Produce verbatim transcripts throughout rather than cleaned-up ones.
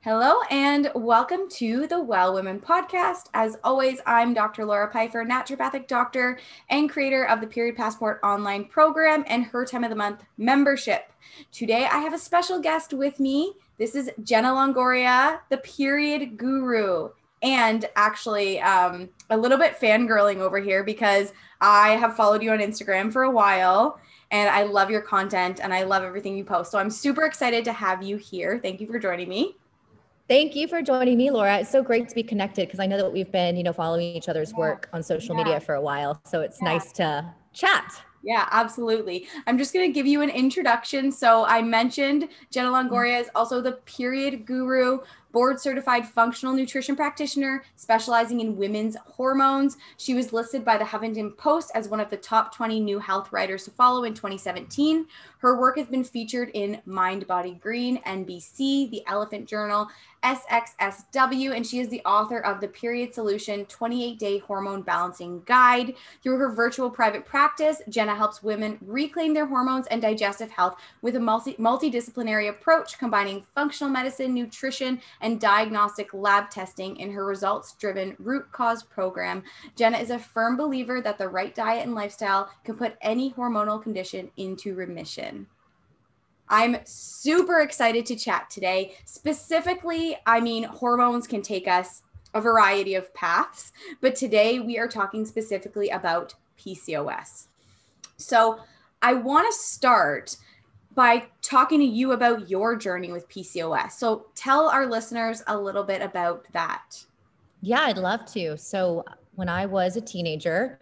Hello and welcome to the Well Women podcast. As always, I'm Doctor Laura Pfeiffer, naturopathic doctor and creator of the Period Passport online program and Her Time of the Month membership. Today, I have a special guest with me. This is Jenna Longoria, the period guru, and actually um, a little bit fangirling over here because I have followed you on Instagram for a while. And I love your content and I love everything you post. So I'm super excited to have you here. Thank you for joining me. Thank you for joining me, Laura. It's so great to be connected because I know that we've been, you know, following each other's yeah. work on social yeah. media for a while. So it's yeah. nice to chat. Yeah, absolutely. I'm just going to give you an introduction. So I mentioned Jenna Longoria is also the period guru, board certified functional nutrition practitioner specializing in women's hormones. She was listed by the Huffington Post as one of the top twenty new health writers to follow in twenty seventeen. Her work has been featured in Mind Body Green, N B C, The Elephant Journal, S X S W, and she is the author of the Period Solution twenty-eight day Hormone Balancing Guide. Through her virtual private practice, Jenna helps women reclaim their hormones and digestive health with a multi- multidisciplinary approach, combining functional medicine, nutrition, and diagnostic lab testing in her results-driven root cause program. Jenna is a firm believer that the right diet and lifestyle can put any hormonal condition into remission. I'm super excited to chat today. Specifically, I mean, hormones can take us a variety of paths, but today we are talking specifically about P C O S. So I want to start by talking to you about your journey with P C O S. So tell our listeners a little bit about that. Yeah, I'd love to. So when I was a teenager,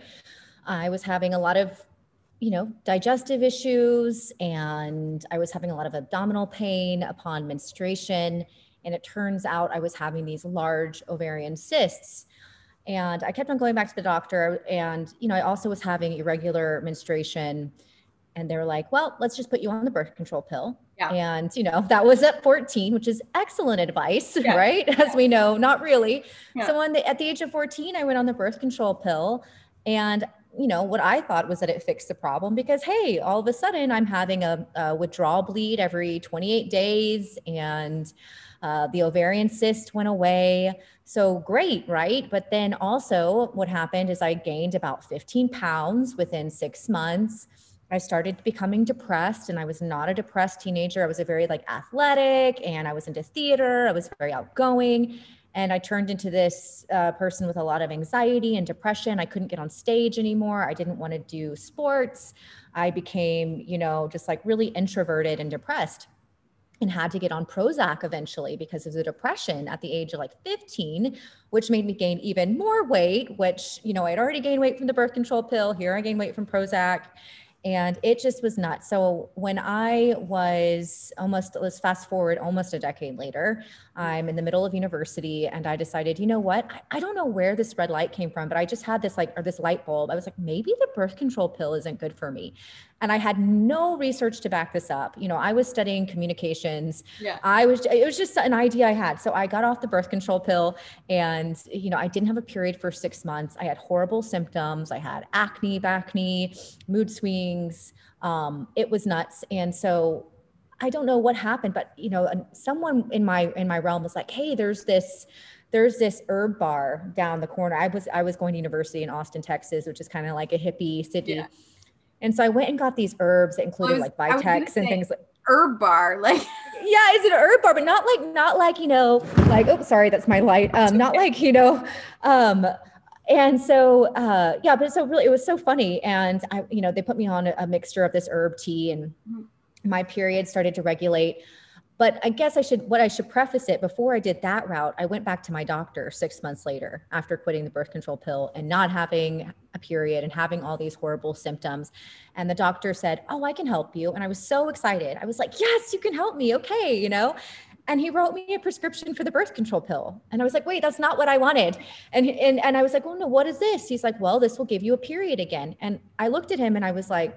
I was having a lot of you know, digestive issues, and I was having a lot of abdominal pain upon menstruation. And it turns out I was having these large ovarian cysts. And I kept on going back to the doctor. And, you know, I also was having irregular menstruation. And they were like, well, let's just put you on the birth control pill. Yeah. And, you know, that was at fourteen, which is excellent advice, yeah. right? As yeah. we know, not really. Yeah. So on the, at the age of fourteen, I went on the birth control pill, and you know, what I thought was that it fixed the problem because, hey, all of a sudden I'm having a, a withdrawal bleed every twenty-eight days, and uh, the ovarian cyst went away. So great, right? But then also what happened is I gained about fifteen pounds within six months. I started becoming depressed, and I was not a depressed teenager. I was a very like athletic, and I was into theater. I was very outgoing. And I turned into this uh, person with a lot of anxiety and depression. I couldn't get on stage anymore. I didn't want to do sports. I became, you know, just like really introverted and depressed, and had to get on Prozac eventually because of the depression at the age of like fifteen, which made me gain even more weight, which, you know, I'd already gained weight from the birth control pill. Here I gained weight from Prozac. And it just was nuts. So when I was almost, let's fast forward almost a decade later, I'm in the middle of university, and I decided, you know what, I, I don't know where this red light came from, but I just had this like, or this light bulb. I was like, maybe the birth control pill isn't good for me. And I had no research to back this up. You know, I was studying communications. Yeah. I was, it was just an idea I had. So I got off the birth control pill, and, you know, I didn't have a period for six months. I had horrible symptoms. I had acne, bacne, mood swings. Um, it was nuts. And so I don't know what happened, but, you know, someone in my, in my realm was like, hey, there's this, there's this herb bar down the corner. I was, I was going to university in Austin, Texas, which is kind of like a hippie city. Yeah. And so I went and got these herbs that included was, like Vitex and things like herb bar. Like, yeah, is it an herb bar, but not like, not like, you know, like, oh, sorry, that's my light. Um, not like, you know, um, and so, uh, yeah, but so really, it was so funny. And I, you know, they put me on a, a mixture of this herb tea, and my period started to regulate. But I guess I should, what I should preface it, before I did that route, I went back to my doctor six months later after quitting the birth control pill and not having a period and having all these horrible symptoms. And the doctor said, oh, I can help you. And I was so excited. I was like, yes, you can help me. Okay. You know? And he wrote me a prescription for the birth control pill. And I was like, wait, that's not what I wanted. And, and, and I was like, oh no, what is this? He's like, well, this will give you a period again. And I looked at him and I was like,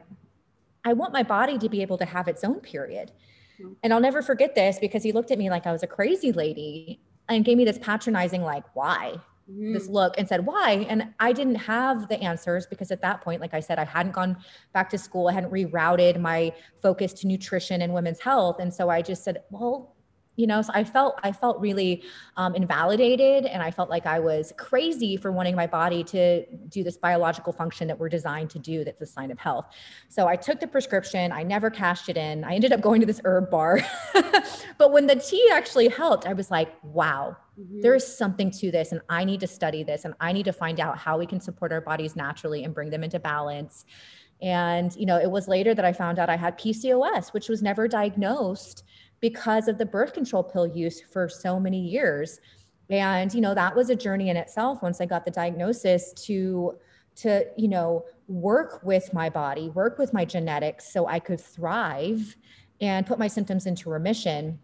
I want my body to be able to have its own period. And I'll never forget this because he looked at me like I was a crazy lady and gave me this patronizing, like, why? Mm-hmm. This look, and said, why? And I didn't have the answers because at that point, like I said, I hadn't gone back to school. I hadn't rerouted my focus to nutrition and women's health. And so I just said, well, You know, so I felt, I felt really um, invalidated, and I felt like I was crazy for wanting my body to do this biological function that we're designed to do. That's a sign of health. So I took the prescription. I never cashed it in. I ended up going to this herb bar, but when the tea actually helped, I was like, wow, Mm-hmm. there is something to this, and I need to study this, and I need to find out how we can support our bodies naturally and bring them into balance. And, you know, it was later that I found out I had P C O S, which was never diagnosed because of the birth control pill use for so many years. And, you know, that was a journey in itself once I got the diagnosis to, to, you know, work with my body, work with my genetics so I could thrive and put my symptoms into remission,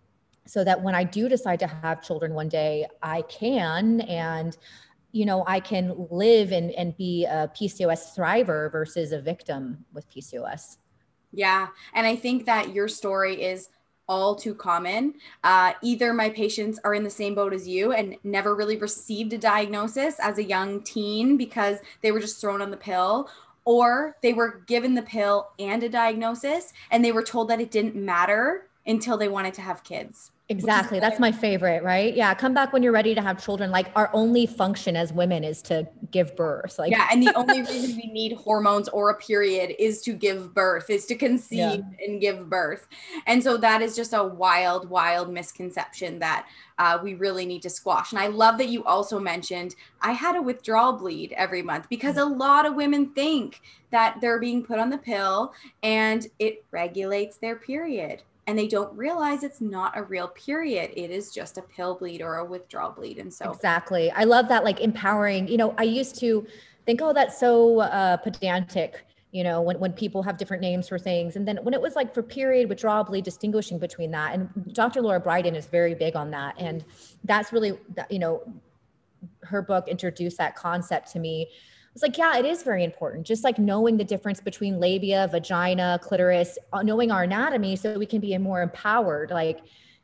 so that when I do decide to have children one day, I can, and, you know, I can live and, and be a P C O S thriver versus a victim with P C O S. Yeah. And I think that your story is all too common. Uh, either my patients are in the same boat as you and never really received a diagnosis as a young teen because they were just thrown on the pill, or they were given the pill and a diagnosis and they were told that it didn't matter until they wanted to have kids. Exactly. That's my favorite, right? Yeah. Come back when you're ready to have children. Like, our only function as women is to give birth. Like, yeah. And the only reason we need hormones or a period is to give birth, is to conceive yeah. and give birth. And so that is just a wild, wild misconception that uh, we really need to squash. And I love that you also mentioned I had a withdrawal bleed every month, because a lot of women think that they're being put on the pill and it regulates their period. And they don't realize it's not a real period. It is just a pill bleed or a withdrawal bleed. And so exactly. I love that, like, empowering. You know, I used to think, oh, that's so uh, pedantic, you know, when, when people have different names for things. And then when it was like for period, withdrawal bleed, distinguishing between that. And Doctor Laura Briden is very big on that. And that's really, you know, her book introduced that concept to me. It's like, yeah, it is very important. Just like knowing the difference between labia, vagina, clitoris, knowing our anatomy so we can be more empowered. Like,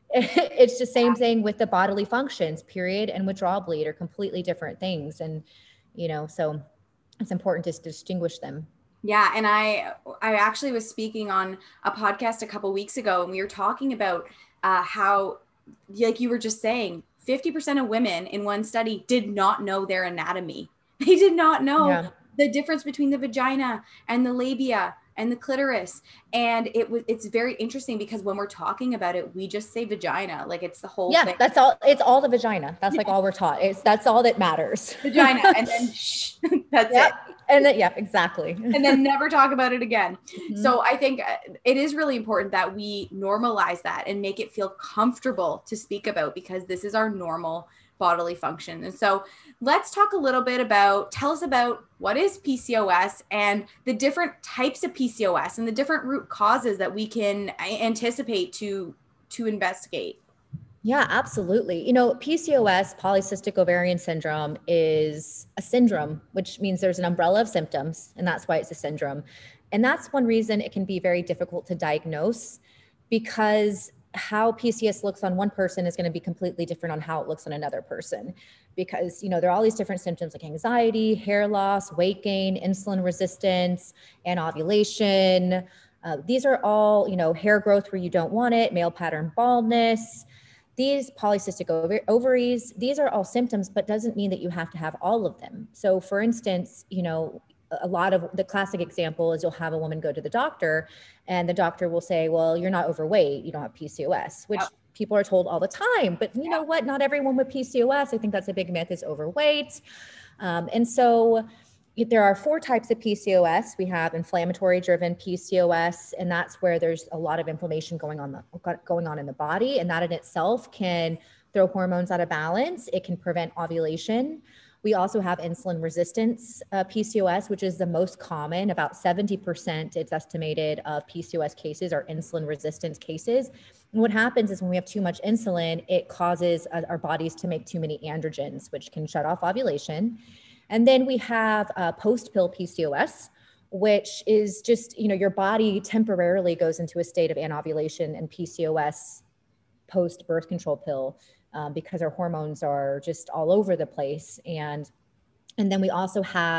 it's the same thing with the bodily functions. Period and withdrawal bleed are completely different things. And, you know, so it's important to distinguish them. Yeah. And I, I actually was speaking on a podcast a couple weeks ago, and we were talking about uh, how, like you were just saying, fifty percent of women in one study did not know their anatomy. They did not know yeah. the difference between the vagina and the labia and the clitoris. And it was, it's very interesting because when we're talking about it, we just say vagina, like it's the whole yeah, thing. That's all. It's all the vagina. That's like all we're taught. It's, that's all that matters. Vagina. And then shh, that's yep. it. And then, yeah, exactly. And then never talk about it again. Mm-hmm. So I think it is really important that we normalize that and make it feel comfortable to speak about, because this is our normal bodily function. And so let's talk a little bit about, tell us about what is P C O S and the different types of P C O S and the different root causes that we can anticipate to, to investigate. Yeah, absolutely. You know, P C O S, polycystic ovarian syndrome, is a syndrome, which means there's an umbrella of symptoms, and that's why it's a syndrome. And that's one reason it can be very difficult to diagnose, because how P C O S looks on one person is going to be completely different on how it looks on another person. Because, you know, there are all these different symptoms like anxiety, hair loss, weight gain, insulin resistance, and ovulation. Uh, these are all, you know, hair growth where you don't want it, male pattern baldness. These polycystic ov- ovaries, these are all symptoms, but doesn't mean that you have to have all of them. So for instance, you know, a lot of the classic example is you'll have a woman go to the doctor and the doctor will say, well, you're not overweight, you don't have P C O S, which yep. people are told all the time. But you yep. know what? Not everyone with P C O S, I think that's a big myth, is overweight. Um, and so there are four types of P C O S. We have inflammatory driven P C O S, and that's where there's a lot of inflammation going on, the, going on in the body. And that in itself can throw hormones out of balance. It can prevent ovulation. We also have insulin resistance uh, P C O S, which is the most common. About seventy percent, it's estimated, of P C O S cases are insulin resistance cases. And what happens is when we have too much insulin, it causes uh, our bodies to make too many androgens, which can shut off ovulation. And then we have uh, post-pill P C O S, which is just, you know, your body temporarily goes into a state of anovulation and P C O S post-birth control pill. Um, because our hormones are just all over the place. And, and then we also have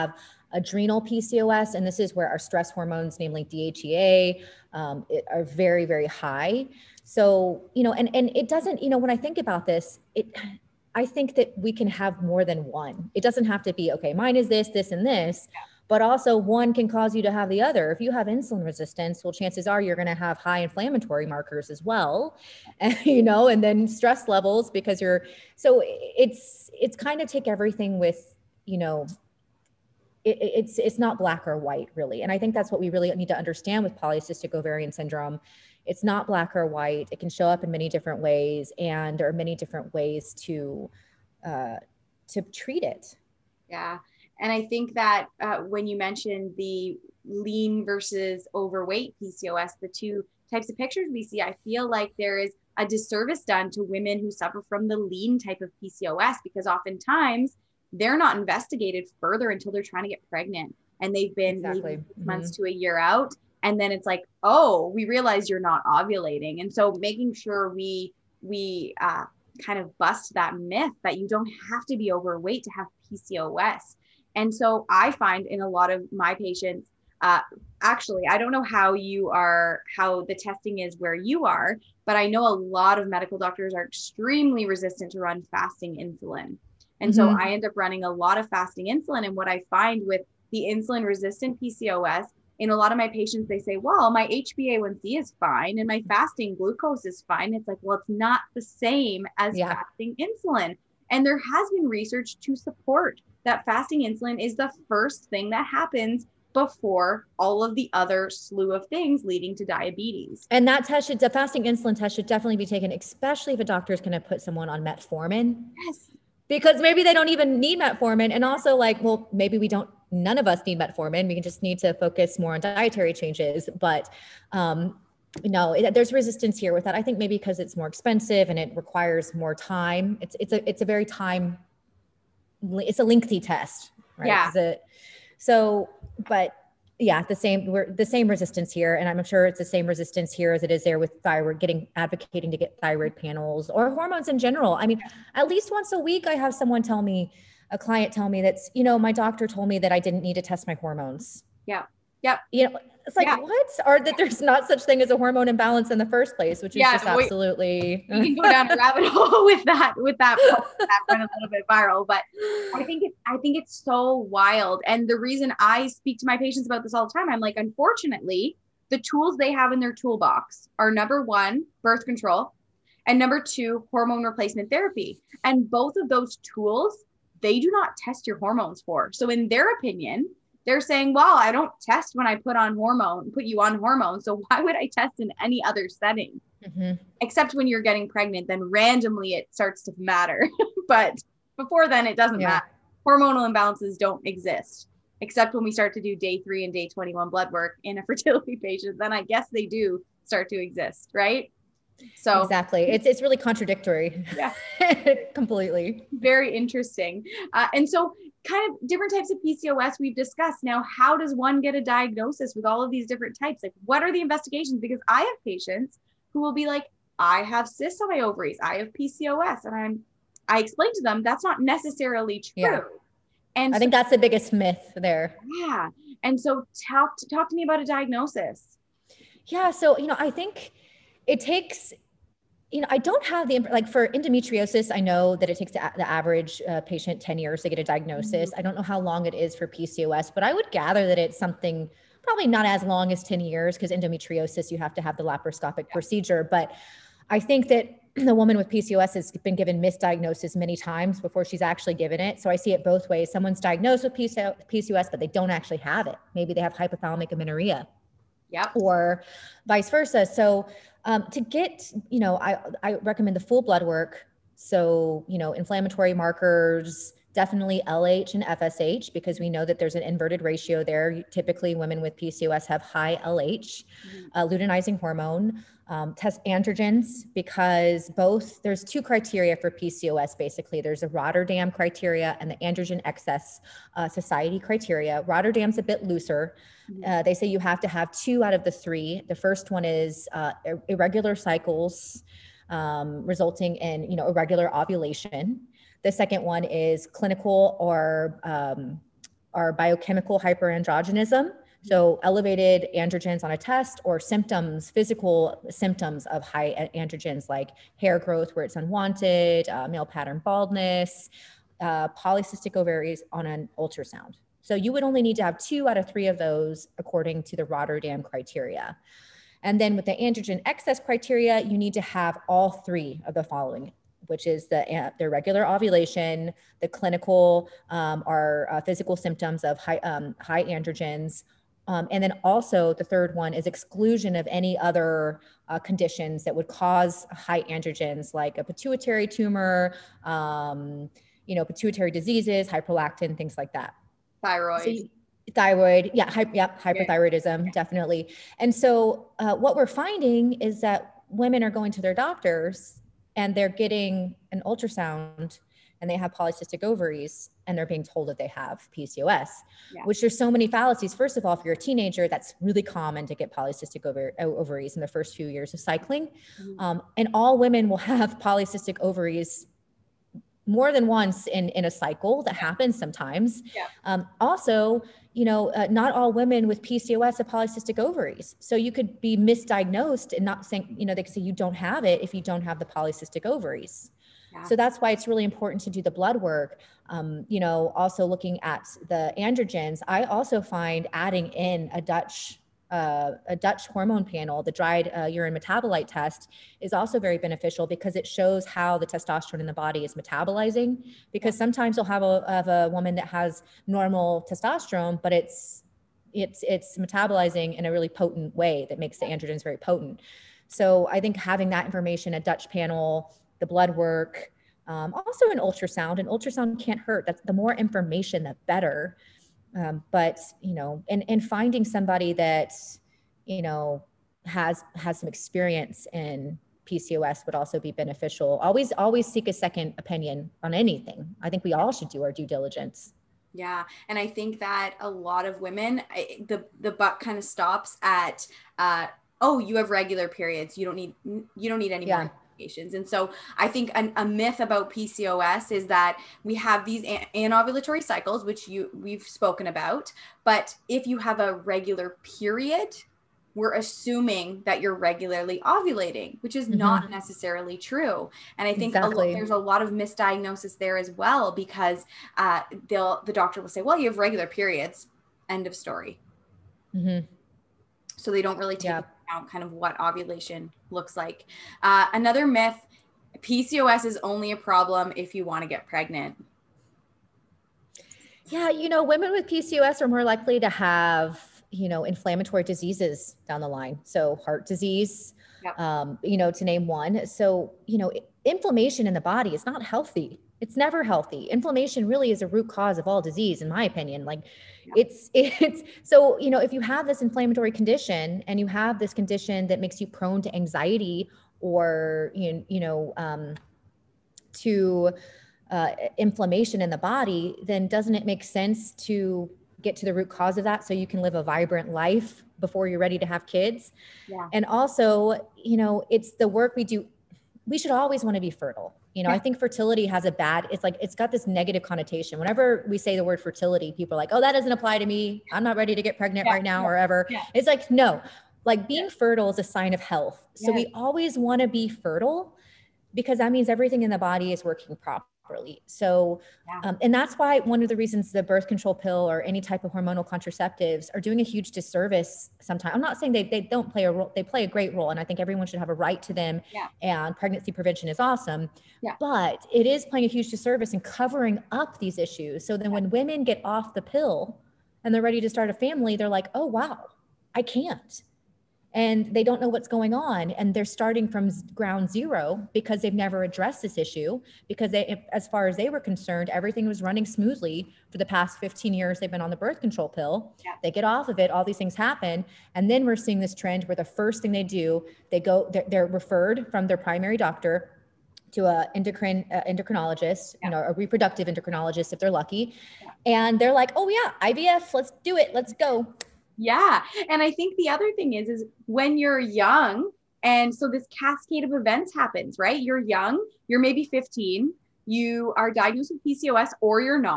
adrenal P C O S, and this is where our stress hormones, namely D H E A, um, it, are very, very high. So, you know, and, and it doesn't, you know, when I think about this, it, I think that we can have more than one. It doesn't have to be, okay, mine is this, this, and this, but also one can cause you to have the other. If you have insulin resistance, well, chances are you're going to have high inflammatory markers as well, and, you know, and then stress levels because you're, so it's, it's kind of take everything with, you know, it, it's, it's not black or white really. And I think that's what we really need to understand with polycystic ovarian syndrome. It's not black or white. It can show up in many different ways, and there are many different ways to, uh, to treat it. Yeah. And I think that uh, when you mentioned the lean versus overweight P C O S, the two types of pictures we see, I feel like there is a disservice done to women who suffer from the lean type of P C O S, because oftentimes they're not investigated further until they're trying to get pregnant, and they've been Exactly. maybe six Mhm. months to a year out. And then it's like, oh, we realize you're not ovulating. And so making sure we, we uh, kind of bust that myth that you don't have to be overweight to have P C O S. And so I find in a lot of my patients, uh, actually, I don't know how you are, how the testing is where you are, but I know a lot of medical doctors are extremely resistant to run fasting insulin. And so Mhm. I end up running a lot of fasting insulin. And what I find with the insulin resistant P C O S, in a lot of my patients, they say, well, my H b A one c is fine and my fasting glucose is fine. It's like, well, it's not the same as Yeah. fasting insulin. And there has been research to support that fasting insulin is the first thing that happens before all of the other slew of things leading to diabetes. And that test should, the fasting insulin test should definitely be taken, especially if a doctor is going to put someone on metformin. Yes. Because maybe they don't even need metformin. And also like, well, maybe we don't, none of us need metformin. We can just need to focus more on dietary changes. But um, no, it, there's resistance here with that. I think maybe because it's more expensive and it requires more time. It's, it's a, it's a very time, it's a lengthy test, right? Yeah. It, so, but yeah, the same, we're the same resistance here. And I'm sure it's the same resistance here as it is there with thyroid, getting, advocating to get thyroid panels or hormones in general. I mean, at least once a week, I have someone tell me, a client tell me that's, you know, my doctor told me that I didn't need to test my hormones. Yeah. Yep. You know, it's like, yeah. what? Or that there's not such thing as a hormone imbalance in the first place, which is yeah, just we, absolutely. We can go down a rabbit hole with that, with that, that went a little bit viral, but I think it, I think it's so wild. And the reason I speak to my patients about this all the time, I'm like, unfortunately, the tools they have in their toolbox are number one, birth control, and number two, hormone replacement therapy. And both of those tools, they do not test your hormones for. So in their opinion, they're saying, well, I don't test when I put on hormone, put you on hormones. So why would I test in any other setting? Mm-hmm. Except when you're getting pregnant, then randomly it starts to matter. But before then, it doesn't yeah. matter. Hormonal imbalances don't exist, except when we start to do day three and day twenty-one blood work in a fertility patient. Then I guess they do start to exist, right? So exactly. It's, it's really contradictory. Yeah. Completely. Very interesting. Uh, and so kind of different types of P C O S we've discussed. Now, how does one get a diagnosis with all of these different types? Like, what are the investigations? Because I have patients who will be like, I have cysts on my ovaries. I have P C O S. And I'm, I explain to them, that's not necessarily true. Yeah. And I so, think that's the biggest myth there. Yeah. And so talk to, talk to me about a diagnosis. Yeah. So, you know, I think it takes, you know, I don't have the, like for endometriosis, I know that it takes the, the average uh, patient ten years to get a diagnosis. Mm-hmm. I don't know how long it is for P C O S, but I would gather that it's something probably not as long as ten years, because endometriosis, you have to have the laparoscopic yeah. procedure. But I think that the woman with P C O S has been given misdiagnosis many times before she's actually given it. So I see it both ways. Someone's diagnosed with P C O S, but they don't actually have it. Maybe they have hypothalamic amenorrhea. Yep. Or vice versa. So um, to get, you know, I, I recommend the full blood work. So, you know, inflammatory markers, definitely L H and F S H, because we know that there's an inverted ratio there. Typically women with P C O S have high L H, mm-hmm. uh, luteinizing hormone, um, test androgens, because both, there's two criteria for P C O S. Basically, there's a Rotterdam criteria and the androgen excess uh, society criteria. Rotterdam's a bit looser. Uh, they say you have to have two out of the three. The first one is uh, irregular cycles, um, resulting in, you know, irregular ovulation. The second one is clinical or um, are biochemical hyperandrogenism. So elevated androgens on a test, or symptoms, physical symptoms of high androgens like hair growth where it's unwanted, uh, male pattern baldness, uh, polycystic ovaries on an ultrasound. So you would only need to have two out of three of those according to the Rotterdam criteria. And then with the androgen excess criteria, you need to have all three of the following, which is the, uh, the irregular ovulation, the clinical um, or uh, physical symptoms of high, um, high androgens. Um, and then also the third one is exclusion of any other uh, conditions that would cause high androgens, like a pituitary tumor, um, you know, pituitary diseases, hyperlactin, things like that. Thyroid. So you, thyroid, yeah, hy- yeah, hyperthyroidism, yeah. Definitely. And so uh, what we're finding is that women are going to their doctors and they're getting an ultrasound and they have polycystic ovaries and they're being told that they have P C O S, yeah. which there's so many fallacies. First of all, if you're a teenager, that's really common to get polycystic ov- ovaries in the first few years of cycling. Mm-hmm. Um, and all women will have polycystic ovaries more than once in, in a cycle. That happens sometimes. Yeah. Um, also, you know, uh, not all women with P C O S have polycystic ovaries. So you could be misdiagnosed and not saying, you know, they could say you don't have it if you don't have the polycystic ovaries. Yeah. So that's why it's really important to do the blood work. Um, you know, also looking at the androgens, I also find adding in a Dutch Uh, a Dutch hormone panel, the dried uh, urine metabolite test, is also very beneficial because it shows how the testosterone in the body is metabolizing. Because sometimes you'll have a, have a woman that has normal testosterone, but it's it's it's metabolizing in a really potent way that makes the androgens very potent. So I think having that information, a Dutch panel, the blood work, um, also an ultrasound. An ultrasound can't hurt. That's the more information, the better. Um, but, you know, and, and finding somebody that, you know, has, has some experience in P C O S would also be beneficial. Always, always seek a second opinion on anything. I think we all should do our due diligence. Yeah. And I think that a lot of women, I, the, the buck kind of stops at, uh, oh, you have regular periods. You don't need, you don't need any yeah. more. And so I think an, a myth about P C O S is that we have these an- anovulatory cycles, which you we've spoken about. But if you have a regular period, we're assuming that you're regularly ovulating, which is mm-hmm. not necessarily true. And I think exactly. a, there's a lot of misdiagnosis there as well, because uh, they'll the doctor will say, well, you have regular periods, end of story. Mm-hmm. So they don't really take yeah. out kind of what ovulation looks like. Uh, another myth, P C O S is only a problem if you want to get pregnant. Yeah, you know, women with P C O S are more likely to have, you know, inflammatory diseases down the line. So heart disease, yep. um, you know, to name one. So, you know, inflammation in the body is not healthy. It's never healthy. Inflammation really is a root cause of all disease, in my opinion. Like yeah. it's, it's, so, you know, if you have this inflammatory condition and you have this condition that makes you prone to anxiety or, you, you know, um, to uh, inflammation in the body, then doesn't it make sense to get to the root cause of that so you can live a vibrant life before you're ready to have kids? Yeah. And also, you know, it's the work we do. We should always want to be fertile. You know, yeah. I think fertility has a bad, it's like, it's got this negative connotation. Whenever we say the word fertility, people are like, oh, that doesn't apply to me. I'm not ready to get pregnant yeah. right now yeah. or ever. Yeah. It's like, no, like being yeah. fertile is a sign of health. So yeah. we always want to be fertile because that means everything in the body is working properly. So, yeah. um, and that's why one of the reasons the birth control pill or any type of hormonal contraceptives are doing a huge disservice sometimes. I'm not saying they, they don't play a role, they play a great role. And I think everyone should have a right to them yeah. and pregnancy prevention is awesome, yeah. but it is playing a huge disservice in covering up these issues. So then when women get off the pill and they're ready to start a family, they're like, oh, wow, I can't. And they don't know what's going on. And they're starting from ground zero because they've never addressed this issue, because they, if, as far as they were concerned, everything was running smoothly for the past fifteen years. They've been on the birth control pill. Yeah. They get off of it. All these things happen. And then we're seeing this trend where the first thing they do, they go, they're, they're referred from their primary doctor to a endocrine uh, endocrinologist, yeah. you know, a reproductive endocrinologist if they're lucky. Yeah. And they're like, oh yeah, I V F, let's do it. Let's go. Yeah. And I think the other thing is, is when you're young, and so this cascade of events happens, right? You're young, you're maybe fifteen, you are diagnosed with P C O S or you're not.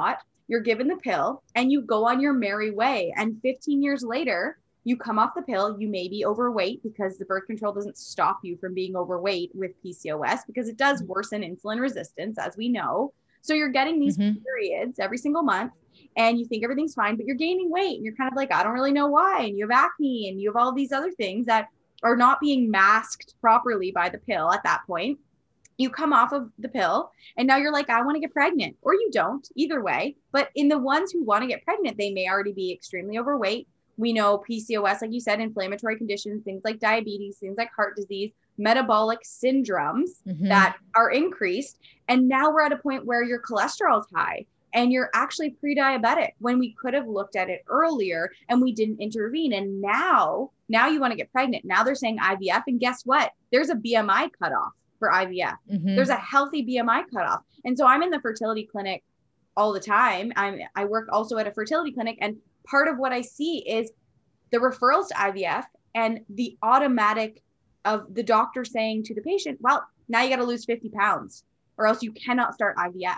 you're given the pill and you go on your merry way. And fifteen years later, you come off the pill, you may be overweight because the birth control doesn't stop you from being overweight with P C O S because it does worsen insulin resistance, as we know. So you're getting these mm-hmm. periods every single month and you think everything's fine, but you're gaining weight and you're kind of like, I don't really know why. And you have acne and you have all these other things that are not being masked properly by the pill at that point. You come off of the pill and now you're like, I want to get pregnant, or you don't, either way. But in the ones who want to get pregnant, they may already be extremely overweight. We know P C O S, like you said, inflammatory conditions, things like diabetes, things like heart disease, metabolic syndromes mm-hmm. that are increased. And now we're at a point where your cholesterol is high and you're actually pre-diabetic when we could have looked at it earlier and we didn't intervene. And now, now you want to get pregnant. Now they're saying I V F. And guess what? There's a B M I cutoff for I V F. Mm-hmm. There's a healthy B M I cutoff. And so I'm in the fertility clinic all the time. I'm, I work also at a fertility clinic. And part of what I see is the referrals to I V F and the automatic of the doctor saying to the patient, well, now you got to lose fifty pounds or else you cannot start I V F.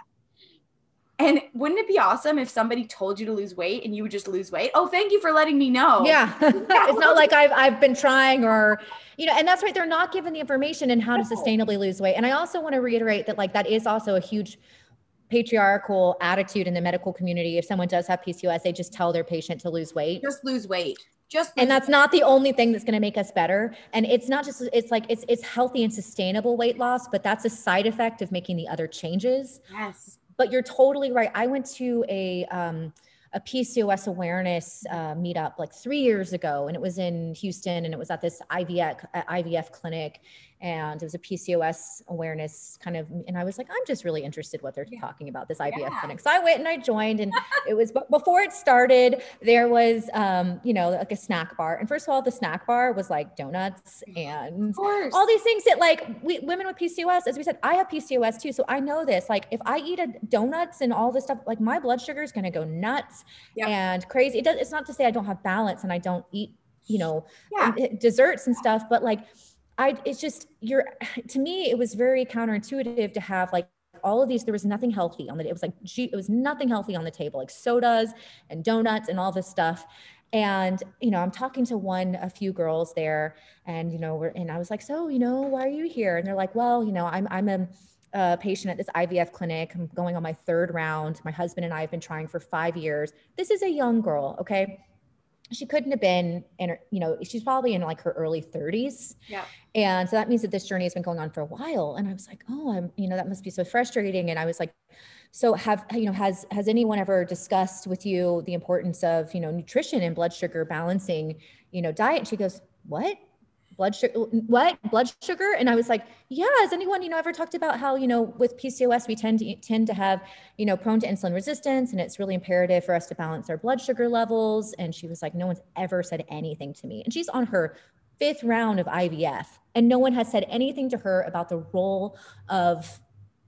And wouldn't it be awesome if somebody told you to lose weight and you would just lose weight? Oh, thank you for letting me know. Yeah. It's not like I've, I've been trying or, you know, and that's right. They're not given the information in how to sustainably lose weight. And I also want to reiterate that like, that is also a huge patriarchal attitude in the medical community. If someone does have P C O S, they just tell their patient to lose weight. Just lose weight. Just and that's not the only thing that's going to make us better. And it's not just, it's like, it's, it's healthy and sustainable weight loss, but that's a side effect of making the other changes. Yes. But you're totally right. I went to a, um, a P C O S awareness uh, meetup like three years ago, and it was in Houston, and it was at this I V F, I V F clinic, and it was a P C O S awareness kind of, and I was like, I'm just really interested what they're yeah. talking about, this I V F yeah. clinic. So I went and I joined, and it was, but before it started, there was, um, you know, like a snack bar. And first of all, the snack bar was like donuts and all these things that like we, women with P C O S, as we said, I have P C O S too. So I know this, like if I eat a donuts and all this stuff, like my blood sugar is going to go nuts yep. and crazy. It does, it's not to say I don't have balance and I don't eat, you know, yeah. desserts and stuff, but like, I, it's just, you're, to me, it was very counterintuitive to have like all of these, there was nothing healthy on the, it was like, gee, it was nothing healthy on the table, like sodas and donuts and all this stuff. And, you know, I'm talking to one, a few girls there and, you know, we're, and I was like, so, you know, why are you here? And they're like, well, you know, I'm, I'm a, a patient at this I V F clinic. I'm going on my third round. My husband and I have been trying for five years. This is a young girl. Okay. She couldn't have been in her, you know, she's probably in like her early thirties. Yeah. And so that means that this journey has been going on for a while. And I was like, oh, I'm, you know, that must be so frustrating. And I was like, so have, you know, has, has anyone ever discussed with you the importance of, you know, nutrition and blood sugar balancing, you know, diet? And she goes, what? Blood sugar, what blood sugar? And I was like, yeah, has anyone, you know, ever talked about how, you know, with P C O S, we tend to tend to have, you know, prone to insulin resistance, and it's really imperative for us to balance our blood sugar levels. And she was like, no one's ever said anything to me. And she's on her fifth round of I V F, and no one has said anything to her about the role of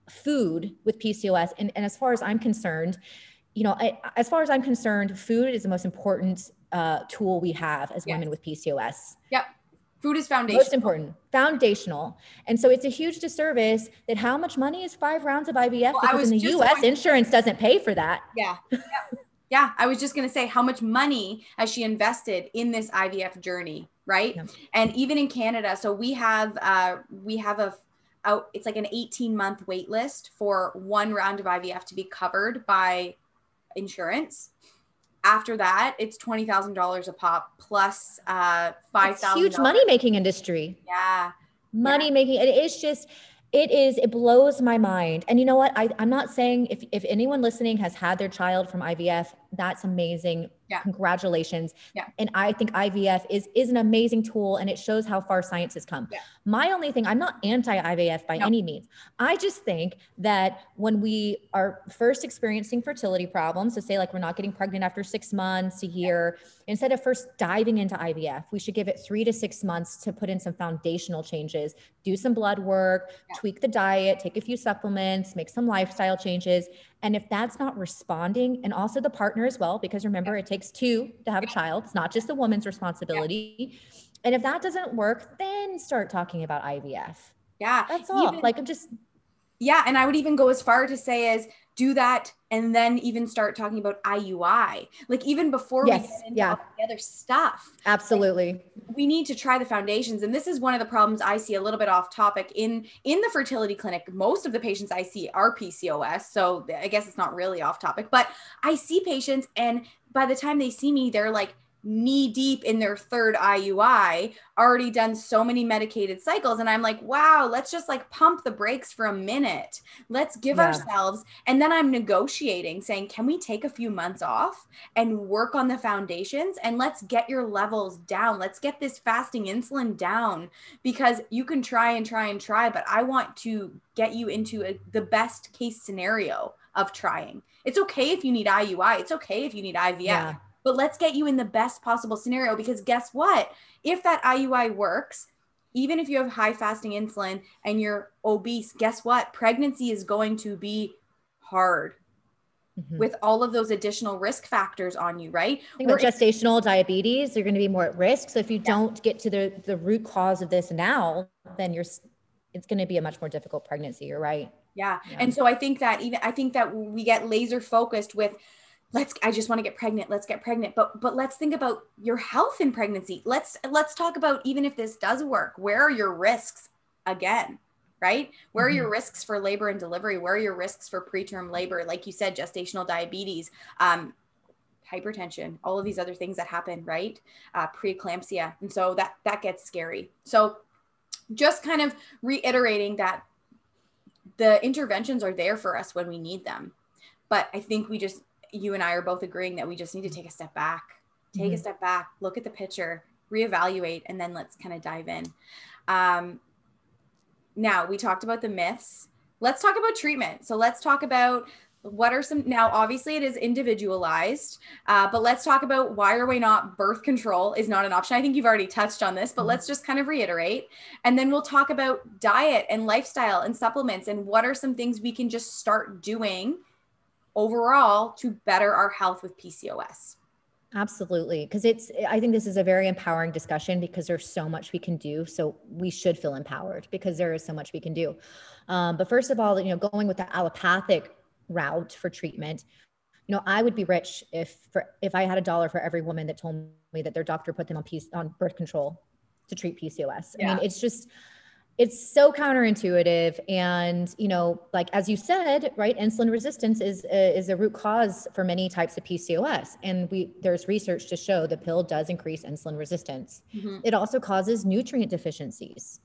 food with P C O S. And, and as far as I'm concerned, you know, I, as far as I'm concerned, food is the most important uh, tool we have as yes. women with P C O S. Yep. Food is foundational. Most important, foundational. And so it's a huge disservice that how much money is five rounds of I V F? Well, because in the U S, insurance doesn't pay for that. Yeah. Yeah. Yeah. I was just going to say, how much money has she invested in this I V F journey? Right. Yeah. And even in Canada, so we have, uh, we have a, out, it's like an eighteen month wait list for one round of I V F to be covered by insurance. After that, it's twenty thousand dollars a pop plus uh, five thousand dollars. Huge money making industry. Yeah. Money yeah. making. It is just, it is, it blows my mind. And you know what? I, I'm not saying if, if anyone listening has had their child from I V F, that's amazing. Yeah. Congratulations. Yeah. And I think I V F is, is an amazing tool, and it shows how far science has come. Yeah. My only thing, I'm not anti I V F by no. any means. I just think that when we are first experiencing fertility problems, so say like we're not getting pregnant after six months, a year, yeah. instead of first diving into I V F, we should give it three to six months to put in some foundational changes, do some blood work, yeah. tweak the diet, take a few supplements, make some lifestyle changes. And if that's not responding, and also the partner as well, because remember, yeah. it takes two to have a child. It's not just the woman's responsibility. Yeah. And if that doesn't work, then start talking about I V F. Yeah. That's all. Even, like, I'm just. Yeah. And I would even go as far to say as do that and then even start talking about I U I. Like even before we get Yes. into Yeah, all the other stuff. Like, absolutely. we need to try the foundations. And this is one of the problems I see, a little bit off topic, in in the fertility clinic. Most of the patients I see are P C O S, so I guess it's not really off topic, but I see patients, and by the time they see me, they're like knee deep in their third I U I, already done so many medicated cycles, and I'm like, wow, let's just like pump the brakes for a minute. Let's give Yeah. ourselves, and then I'm negotiating saying, can we take a few months off and work on the foundations, and let's get your levels down. Let's get this fasting insulin down, because you can try and try and try, but I want to get you into a, the best case scenario of trying. It's okay if you need I U I. It's okay if you need I V F. Yeah. But let's get you in the best possible scenario, because guess what? If that I U I works, even if you have high fasting insulin and you're obese, guess what? Pregnancy is going to be hard. Mm-hmm. With all of those additional risk factors on you, right? Think about gestational diabetes, you're going to be more at risk. So if you yeah. don't get to the, the root cause of this now, then you're, it's going to be a much more difficult pregnancy. You're right. Yeah. yeah. And so I think that even, I think that we get laser focused with, let's, I just want to get pregnant. Let's get pregnant. But, but let's think about your health in pregnancy. Let's, let's talk about, even if this does work, where are your risks again? Right? Where are mm-hmm. your risks for labor and delivery? Where are your risks for preterm labor? Like you said, gestational diabetes, um, hypertension, all of these other things that happen, right? Uh, preeclampsia. And so that, that gets scary. So just kind of reiterating that the interventions are there for us when we need them. But I think we just, you and I are both agreeing that we just need to take a step back, take mm-hmm. a step back, look at the picture, reevaluate, and then let's kind of dive in. Um, Now, we talked about the myths. Let's talk about treatment. So let's talk about what are some, now obviously it is individualized, uh, but let's talk about why or why not birth control is not an option. I think you've already touched on this, but mm-hmm. let's just kind of reiterate. And then we'll talk about diet and lifestyle and supplements, and what are some things we can just start doing overall to better our health with P C O S. Absolutely. Because it's, I think this is a very empowering discussion, because there's so much we can do. So we should feel empowered because there is so much we can do. Um, but first of all, you know, going with the allopathic route for treatment, you know, I would be rich if, for, if I had a dollar for every woman that told me that their doctor put them on P- on birth control to treat P C O S. Yeah. I mean, it's just, it's so counterintuitive. And, you know, like, as you said, right, insulin resistance is, is a root cause for many types of P C O S. And we, there's research to show the pill does increase insulin resistance. Mm-hmm. It also causes nutrient deficiencies.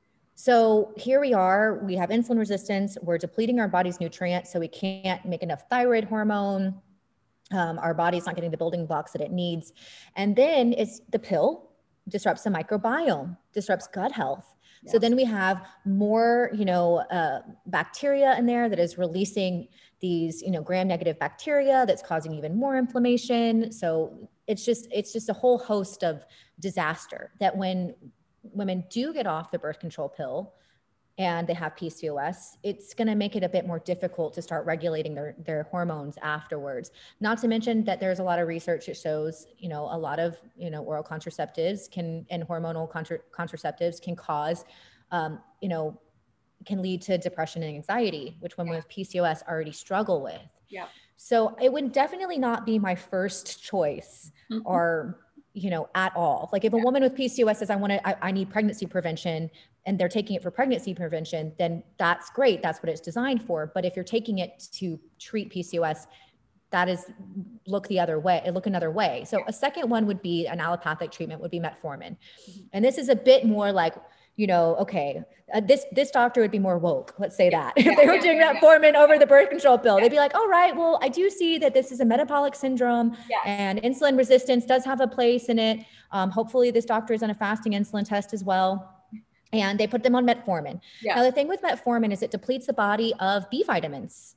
So here we are, we have insulin resistance, we're depleting our body's nutrients, so we can't make enough thyroid hormone. Um, our body's not getting the building blocks that it needs. And then it's the pill disrupts the microbiome, disrupts gut health. Yeah. So then we have more, you know, uh, bacteria in there that is releasing these, you know, gram-negative bacteria that's causing even more inflammation. So it's just, it's just a whole host of disaster that when women do get off the birth control pill and they have P C O S, it's going to make it a bit more difficult to start regulating their, their hormones afterwards. Not to mention that there's a lot of research that shows, you know, a lot of, you know, oral contraceptives can, and hormonal contra- contraceptives can cause, um, you know, can lead to depression and anxiety, which women yeah. with P C O S already struggle with. Yeah. So it would definitely not be my first choice mm-hmm. or, you know, at all. Like if a woman with P C O S says, I want to, I, I need pregnancy prevention, and they're taking it for pregnancy prevention, then that's great. That's what it's designed for. But if you're taking it to treat P C O S, that is look the other way, look another way. So a second one would be an allopathic treatment would be metformin. Mm-hmm. And this is a bit more like, you know, okay, uh, this, this doctor would be more woke. Let's say that if they were doing metformin over the birth control pill, they'd be like, all right, well, I do see that this is a metabolic syndrome yes. and insulin resistance does have a place in it. Um, hopefully this doctor is on a fasting insulin test as well. And they put them on metformin. Yeah. Now, the thing with metformin is it depletes the body of B vitamins.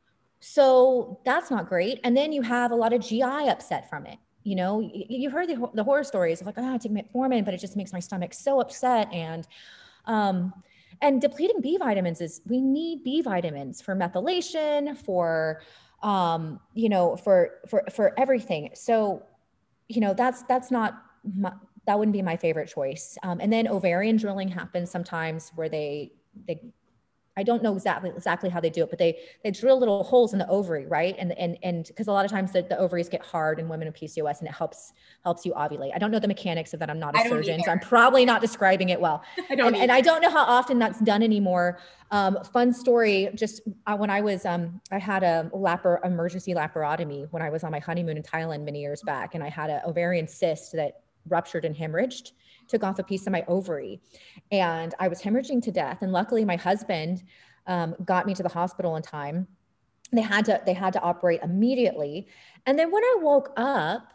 So that's not great. And then you have a lot of G I upset from it. You know, you, you heard the, the horror stories of like, oh, I take metformin, but it just makes my stomach so upset. And, um, and depleting B vitamins is, we need B vitamins for methylation, for, um, you know, for, for, for everything. So, you know, that's, that's not my, that wouldn't be my favorite choice. Um, and then ovarian drilling happens sometimes where they, they I don't know exactly exactly how they do it, but they they drill little holes in the ovary, right? And and and because a lot of times the, the ovaries get hard in women with P C O S, and it helps helps you ovulate. I don't know the mechanics of that. I'm not a I don't surgeon, either. so I'm probably not describing it well. I don't And either. and I don't know how often that's done anymore. Um, fun story. Just uh, when I was um I had a lapar emergency laparotomy when I was on my honeymoon in Thailand many years back, and I had an ovarian cyst that ruptured and hemorrhaged, took off a piece of my ovary, and I was hemorrhaging to death. And luckily my husband um, got me to the hospital in time. They had to, they had to operate immediately. And then when I woke up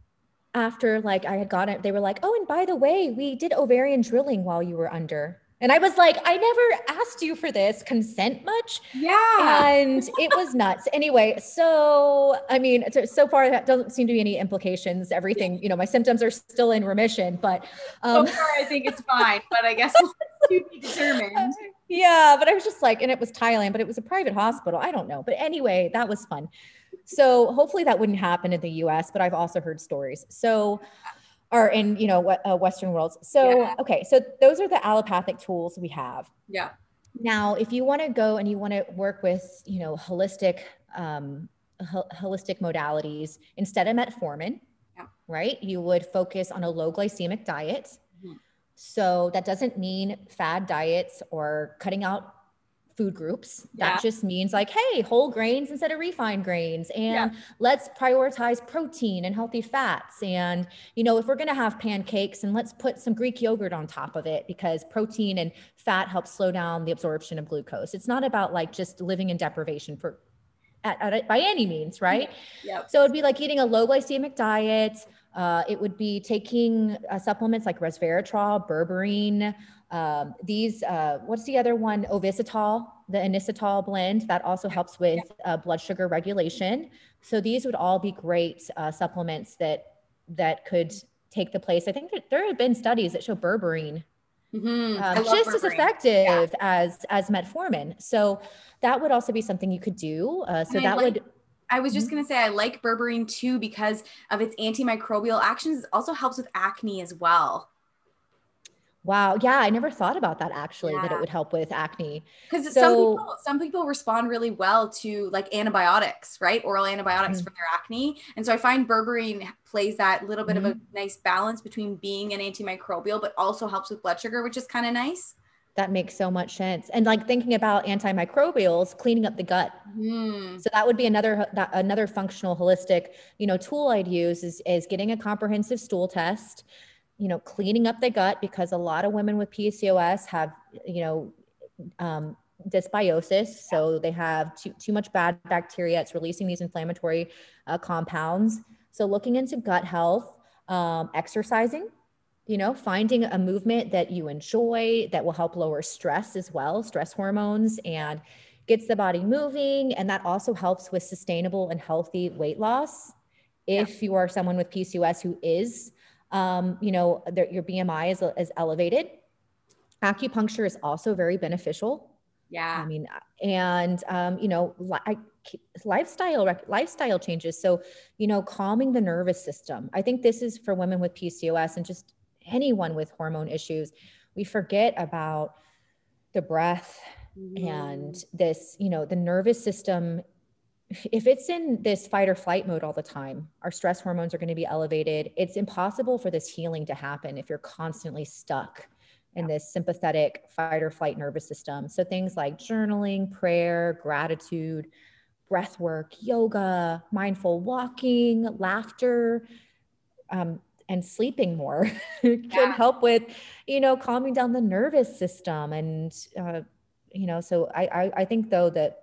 after like I had gotten it, they were like, oh, and by the way, we did ovarian drilling while you were under. And I was like, I never asked you for this. Consent much? Yeah. And it was nuts. Anyway, so, I mean, so, so far that doesn't seem to be any implications. Everything, you know, my symptoms are still in remission, but. Um, so far I think it's fine, but I guess we'll to be determined. Yeah, but I was just like, and it was Thailand, but it was a private hospital. I don't know. But anyway, that was fun. So hopefully that wouldn't happen in the U S, but I've also heard stories. So, or in, you know, uh, Western worlds. So, yeah. Okay. So those are the allopathic tools we have. Yeah. Now, if you want to go and you want to work with, you know, holistic, um, ho- holistic modalities instead of metformin, yeah. right? You would focus on a low glycemic diet. Mm-hmm. So that doesn't mean fad diets or cutting out food groups. Yeah. That just means like, hey, whole grains instead of refined grains. And yeah. let's prioritize protein and healthy fats. And, you know, if we're going to have pancakes, and let's put some Greek yogurt on top of it, because protein and fat help slow down the absorption of glucose. It's not about like just living in deprivation for at, at, by any means, right? Yeah. Yep. So it'd be like eating a low glycemic diet. Uh, it would be taking uh, supplements like resveratrol, berberine, um, these, uh, what's the other one? Ovisitol, the inositol blend that also helps with uh, blood sugar regulation. So these would all be great uh, supplements that that could take the place. I think that there have been studies that show berberine mm-hmm. um, just berberine. as effective yeah. as as metformin. So that would also be something you could do. Uh, so that like- would. I was just going to say, I like berberine too, because of its antimicrobial actions. It also helps with acne as well. Wow. Yeah. I never thought about that actually, yeah. that it would help with acne. Because so, some people, some people respond really well to like antibiotics, right? Oral antibiotics mm-hmm. for their acne. And so I find berberine plays that little bit mm-hmm. of a nice balance between being an antimicrobial, but also helps with blood sugar, which is kind of nice. That makes so much sense. And like thinking about antimicrobials, cleaning up the gut. Mm. So that would be another, that, another functional holistic, you know, tool I'd use is, is getting a comprehensive stool test, you know, cleaning up the gut, because a lot of women with P C O S have, you know, um, dysbiosis. So they have too, too much bad bacteria. It's releasing these inflammatory uh, compounds. So looking into gut health, um, exercising, you know, finding a movement that you enjoy that will help lower stress as well, stress hormones, and gets the body moving. And that also helps with sustainable and healthy weight loss. If yeah. you are someone with P C O S who is, um, you know, their, your B M I is, is elevated, acupuncture is also very beneficial. Yeah. I mean, and, um, you know, li- I, lifestyle, lifestyle changes. So, you know, calming the nervous system. I think this is for women with P C O S and just anyone with hormone issues. We forget about the breath mm. and this, you know, the nervous system. If it's in this fight or flight mode all the time, our stress hormones are going to be elevated. It's impossible for this healing to happen if you're constantly stuck in this sympathetic fight or flight nervous system. So things like journaling, prayer, gratitude, breath work, yoga, mindful walking, laughter, um, and sleeping more can yeah. help with, you know, calming down the nervous system. And, uh, you know, so I, I, I think though that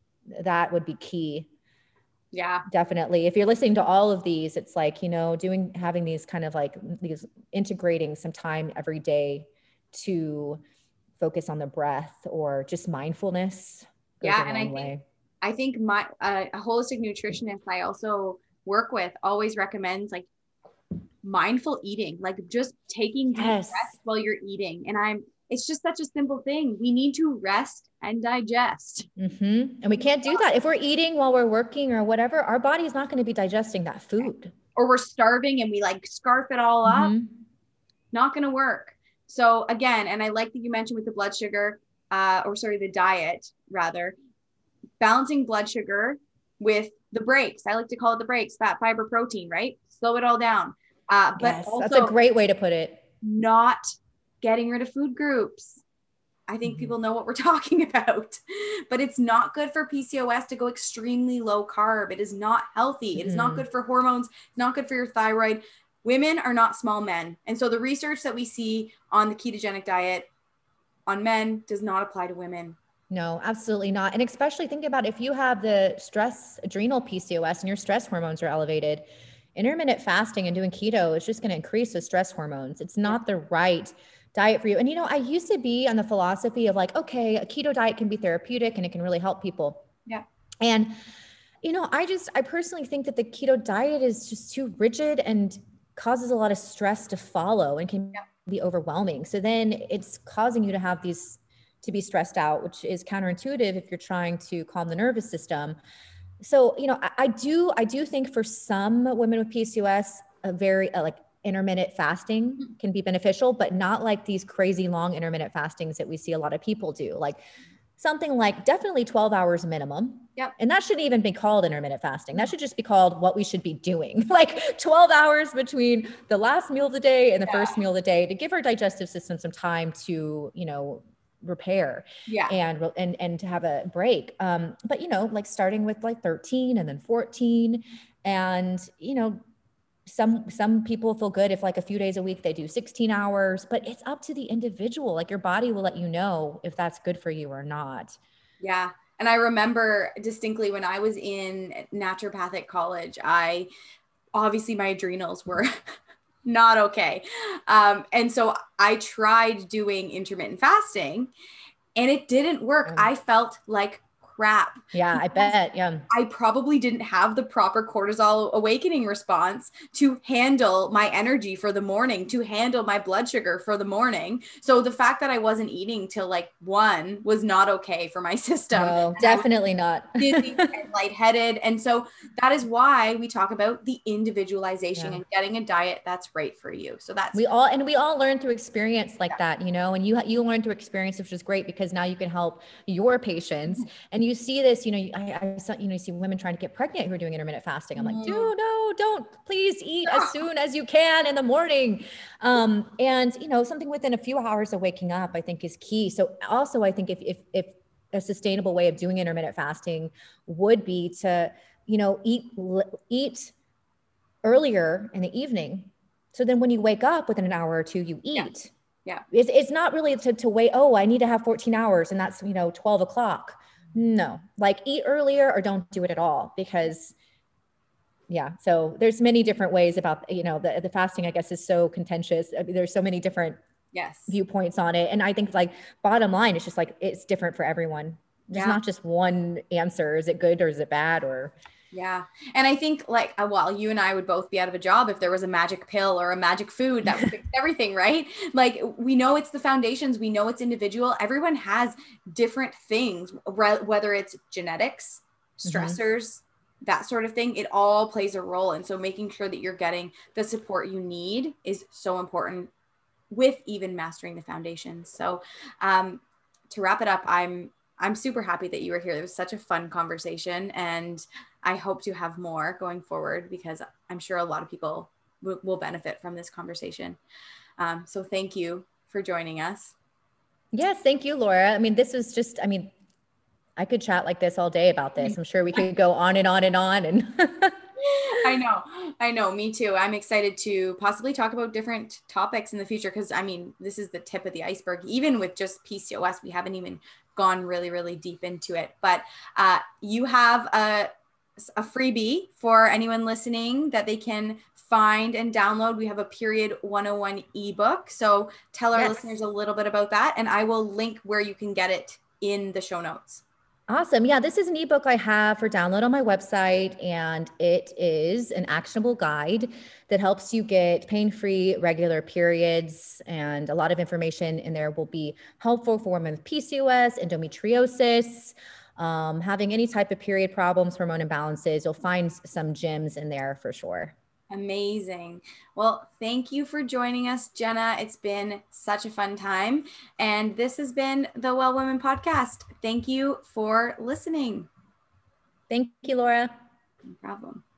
that would be key. Yeah, definitely. If you're listening to all of these, it's like, you know, doing, having these kind of like these integrating some time every day to focus on the breath or just mindfulness goes yeah, a long and I way. think, I think my, uh, a holistic nutritionist I also work with always recommends like mindful eating, like just taking deep yes. breaths while you're eating. And I'm, it's just such a simple thing. We need to rest and digest. Mm-hmm. And we can't do that. If we're eating while we're working or whatever, our body is not going to be digesting that food. Or we're starving and we like scarf it all up. Mm-hmm. Not going to work. So again, and I like that you mentioned with the blood sugar, uh, or sorry, the diet rather, balancing blood sugar with the breaks. I like to call it the breaks, fat, fiber, protein, right? Slow it all down. Uh, but Yes, also that's a great way to put it. Not getting rid of food groups. I think Mhm. people know what we're talking about, but it's not good for P C O S to go extremely low carb. It is not healthy. It is not Mhm. good for hormones. It's not good for your thyroid. Women are not small men. And so the research that we see on the ketogenic diet on men does not apply to women. No, absolutely not. And especially think about if you have the stress adrenal P C O S and your stress hormones are elevated, intermittent fasting and doing keto is just going to increase the stress hormones. It's not the right diet for you. And, you know, I used to be on the philosophy of like, okay, a keto diet can be therapeutic and it can really help people. Yeah. And, you know, I just, I personally think that the keto diet is just too rigid and causes a lot of stress to follow and can Yeah. be overwhelming. So then it's causing you to have these, to be stressed out, which is counterintuitive if you're trying to calm the nervous system. So, you know, I, I do, I do think for some women with P C O S, a very uh, like intermittent fasting can be beneficial, but not like these crazy long intermittent fastings that we see a lot of people do. Like something like definitely twelve hours minimum. Yep. And that shouldn't even be called intermittent fasting. That should just be called what we should be doing. Like twelve hours between the last meal of the day and the Yeah. first meal of the day to give our digestive system some time to, you know, repair yeah. and, and, and to have a break. Um, but, you know, like starting with like thirteen and then fourteen and, you know, some, some people feel good if like a few days a week they do sixteen hours, but it's up to the individual. Like your body will let you know if that's good for you or not. Yeah. And I remember distinctly when I was in naturopathic college, I obviously my adrenals were not okay. Um, and so I tried doing intermittent fasting and it didn't work. Um, I felt like crap. Yeah, I bet. Yeah. I probably didn't have the proper cortisol awakening response to handle my energy for the morning, to handle my blood sugar for the morning. So the fact that I wasn't eating till like one was not okay for my system. No, definitely not. Dizzy and lightheaded. And so that is why we talk about the individualization Yeah. and getting a diet that's right for you. So that's we all, and we all learn through experience like yeah. that, you know, and you, you learn through experience, which is great because now you can help your patients. And you see this, you know, I, I saw, you know, you see women trying to get pregnant who are doing intermittent fasting. I'm like, dude, no, don't, please eat as soon as you can in the morning. Um, and, you know, something within a few hours of waking up, I think is key. So also, I think if, if, if a sustainable way of doing intermittent fasting would be to, you know, eat, eat earlier in the evening. So then when you wake up within an hour or two, you eat. Yeah. yeah. It's, it's not really to, to wait, oh, I need to have fourteen hours and that's, you know, twelve o'clock. No, like eat earlier or don't do it at all because yeah. So there's many different ways about, you know, the, the fasting, I guess, is so contentious. I mean, there's so many different yes. viewpoints on it. And I think like bottom line, it's just like, it's different for everyone. There's yeah. not just one answer. Is it good or is it bad or yeah. And I think like, uh, well, you and I would both be out of a job if there was a magic pill or a magic food that would fix everything, right? Like we know it's the foundations, we know it's individual. Everyone has different things, whether it's genetics, stressors, mm-hmm. that sort of thing. It all plays a role. And so making sure that you're getting the support you need is so important with even mastering the foundations. So um, to wrap it up, I'm I'm super happy that you were here. It was such a fun conversation and I hope to have more going forward because I'm sure a lot of people w- will benefit from this conversation. Um, so thank you for joining us. Yes, thank you, Laura. I mean, this was just, I mean, I could chat like this all day about this. I'm sure we could go on and on and on. And I know, I know, me too. I'm excited to possibly talk about different topics in the future because I mean, this is the tip of the iceberg. Even with just P C O S, we haven't even gone really, really deep into it. But uh, you have a, a freebie for anyone listening that they can find and download. We have a Period one oh one ebook. So tell our yes. listeners a little bit about that, and I will link where you can get it in the show notes. Awesome. Yeah, this is an ebook I have for download on my website, and it is an actionable guide that helps you get pain-free regular periods, and a lot of information in there will be helpful for women with P C O S, endometriosis, um, having any type of period problems, hormone imbalances. You'll find some gems in there for sure. Amazing. Well, thank you for joining us, Jenna. It's been such a fun time. And this has been the Well Women podcast. Thank you for listening. Thank you, Laura. No problem.